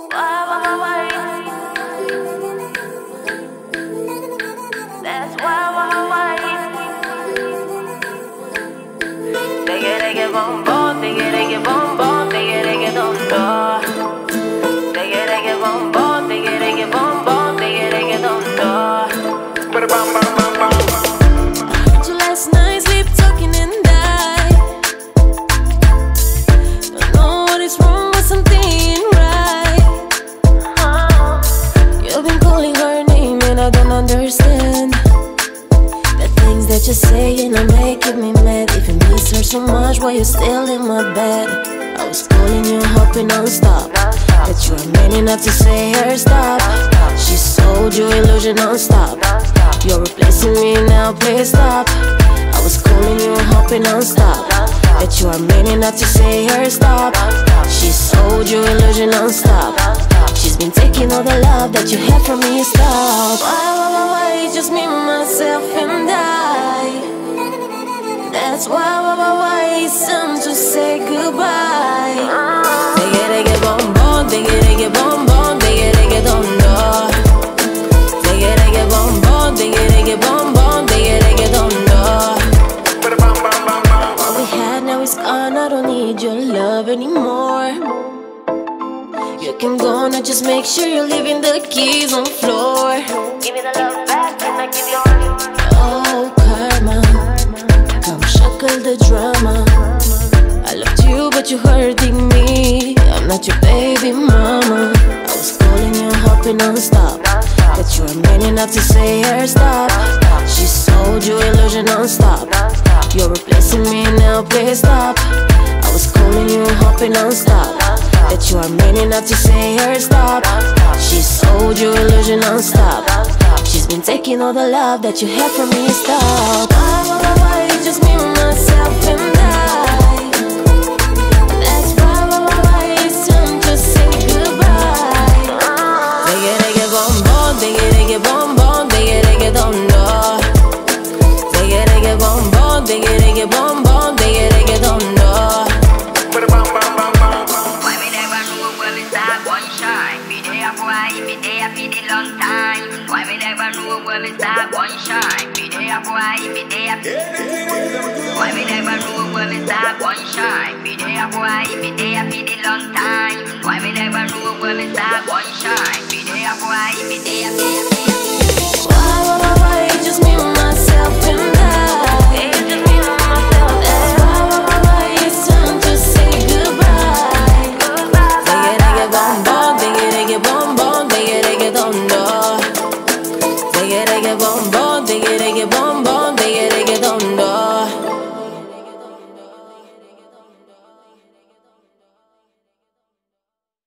Last night, sleep talking and die. Don't know what is wrong, but something ain't right. You've been calling her name and I don't understand. The things that you're saying are making me mad. If you miss her so much, why you still in my bed? I was calling you, hoping non-stop that you are man enough to say her stop. She sold you illusion non-stop. You're replacing me now, please stop. I was calling you, hoping non-stop that you are man enough to say her stop. She sold you illusion non-stop. She's been taking all the love that you had from me, stop. Why, just me, myself and I. That's why it's time to say goodbye. Digga bom bom, digga bom bom, digga dom do. Digga bom bom, digga bom bom, digga dom do. What we had now is gone, I don't need your love anymore. You can go now, just make sure you're leaving the keys on the floor. Give me the love back and I give you all. Oh karma, come shackle the drama. I loved you but you're hurting me. I'm not your baby mama. I was calling you, hoping non-stop that you are man enough to say her stop. She sold you illusion non-stop. You're replacing me now, please stop. I was calling you, hoping non-stop that you are man enough to say her stop. She sold you illusion non-stop. She's been taking all the love that you had from me, stop. Why, just me, myself and I. That's why it's time to say goodbye. Digga bom bom, digga bom bom, digga dom do. Digga bom bom, digga bom bom, digga dom do. Long time. Why me never know where me start one shine? Be there, boy, be there. Why me never know where me start one shine? Be there, boy, be there for the long time. Why me never know where me start one shine? Be there, boy, be there. Why, just me, myself and I. It's just me, myself. That's why it's time to say goodbye. Digga bom bom, digga bom bom, digga dom do. Digga bom bom, digga bom bom.